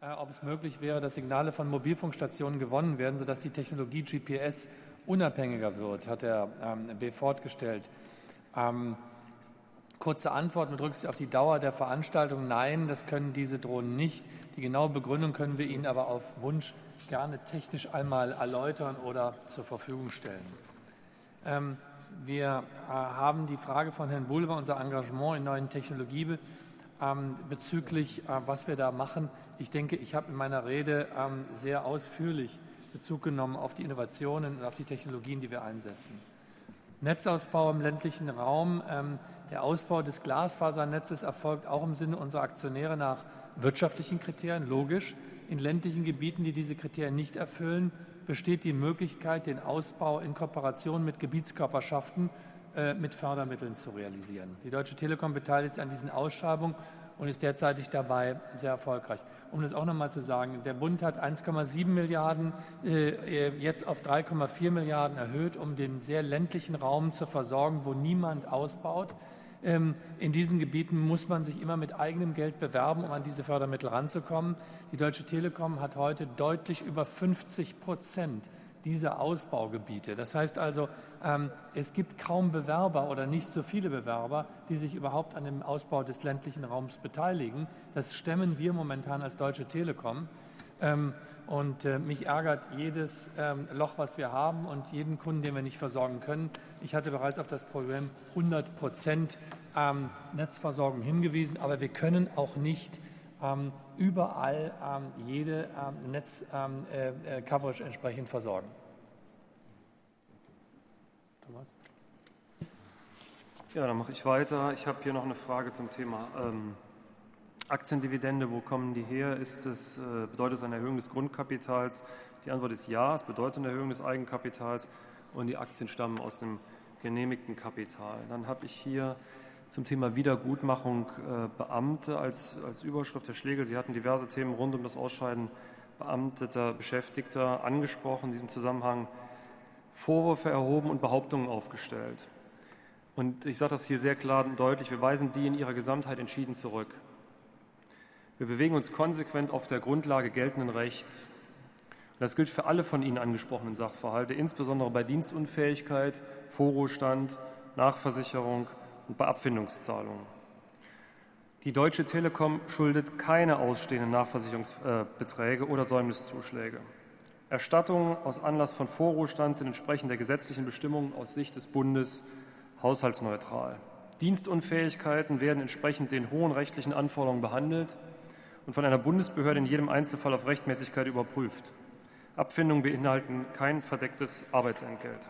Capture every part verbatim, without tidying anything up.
ob es möglich wäre, dass Signale von Mobilfunkstationen gewonnen werden, sodass die Technologie G P S unabhängiger wird, hat Herr ähm, B. fortgestellt. Ähm, kurze Antwort mit Rücksicht auf die Dauer der Veranstaltung: Nein, das können diese Drohnen nicht. Die genaue Begründung können wir Ihnen aber auf Wunsch gerne technisch einmal erläutern oder zur Verfügung stellen. Ähm, wir äh, haben die Frage von Herrn Bulber, unser Engagement in neuen Technologien, ähm, bezüglich, äh, was wir da machen. Ich denke, ich habe in meiner Rede ähm, sehr ausführlich Bezug genommen auf die Innovationen und auf die Technologien, die wir einsetzen. Netzausbau im ländlichen Raum. Ähm, der Ausbau des Glasfasernetzes erfolgt auch im Sinne unserer Aktionäre nach wirtschaftlichen Kriterien, logisch. In ländlichen Gebieten, die diese Kriterien nicht erfüllen, besteht die Möglichkeit, den Ausbau in Kooperation mit Gebietskörperschaften äh, mit Fördermitteln zu realisieren. Die Deutsche Telekom beteiligt sich an diesen Ausschreibungen und ist derzeitig dabei sehr erfolgreich. Um das auch noch mal zu sagen, der Bund hat eins Komma sieben Milliarden äh, jetzt auf drei Komma vier Milliarden erhöht, um den sehr ländlichen Raum zu versorgen, wo niemand ausbaut. Ähm, in diesen Gebieten muss man sich immer mit eigenem Geld bewerben, um an diese Fördermittel ranzukommen. Die Deutsche Telekom hat heute deutlich über fünfzig Prozent dieser Ausbaugebiete. Das heißt also, ähm, es gibt kaum Bewerber oder nicht so viele Bewerber, die sich überhaupt an dem Ausbau des ländlichen Raums beteiligen. Das stemmen wir momentan als Deutsche Telekom. Ähm, und äh, mich ärgert jedes ähm, Loch, was wir haben und jeden Kunden, den wir nicht versorgen können. Ich hatte bereits auf das Problem hundert Prozent ähm, Netzversorgung hingewiesen, aber wir können auch nicht ähm, überall ähm, jede ähm, Netz-Coverage ähm, äh, entsprechend versorgen. Thomas? Ja, dann mache ich weiter. Ich habe hier noch eine Frage zum Thema ähm, Aktiendividende. Wo kommen die her? Ist es, äh, bedeutet es eine Erhöhung des Grundkapitals? Die Antwort ist ja, es bedeutet eine Erhöhung des Eigenkapitals und die Aktien stammen aus dem genehmigten Kapital. Dann habe ich hier zum Thema Wiedergutmachung äh, Beamte als, als Überschrift. Herr Schlegel, Sie hatten diverse Themen rund um das Ausscheiden beamteter Beschäftigter angesprochen, in diesem Zusammenhang Vorwürfe erhoben und Behauptungen aufgestellt. Und ich sage das hier sehr klar und deutlich, wir weisen die in ihrer Gesamtheit entschieden zurück. Wir bewegen uns konsequent auf der Grundlage geltenden Rechts. Und das gilt für alle von Ihnen angesprochenen Sachverhalte, insbesondere bei Dienstunfähigkeit, Vorruhestand, Nachversicherung und bei Abfindungszahlungen. Die Deutsche Telekom schuldet keine ausstehenden Nachversicherungsbeträge oder Säumniszuschläge. Erstattungen aus Anlass von Vorruhestand sind entsprechend der gesetzlichen Bestimmungen aus Sicht des Bundes haushaltsneutral. Dienstunfähigkeiten werden entsprechend den hohen rechtlichen Anforderungen behandelt und von einer Bundesbehörde in jedem Einzelfall auf Rechtmäßigkeit überprüft. Abfindungen beinhalten kein verdecktes Arbeitsentgelt.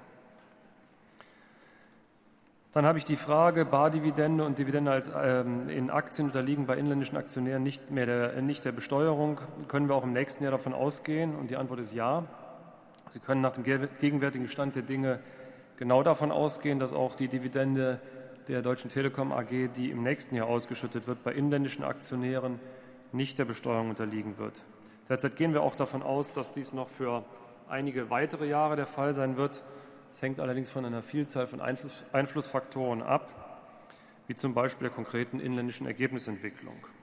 Dann habe ich die Frage, Bardividende und Dividende als, ähm, in Aktien unterliegen bei inländischen Aktionären nicht mehr der, nicht der Besteuerung. Können wir auch im nächsten Jahr davon ausgehen? Und die Antwort ist ja. Sie können nach dem gegenwärtigen Stand der Dinge genau davon ausgehen, dass auch die Dividende der Deutschen Telekom A G, die im nächsten Jahr ausgeschüttet wird, bei inländischen Aktionären nicht der Besteuerung unterliegen wird. Derzeit gehen wir auch davon aus, dass dies noch für einige weitere Jahre der Fall sein wird. Es hängt allerdings von einer Vielzahl von Einflussfaktoren ab, wie zum Beispiel der konkreten inländischen Ergebnisentwicklung.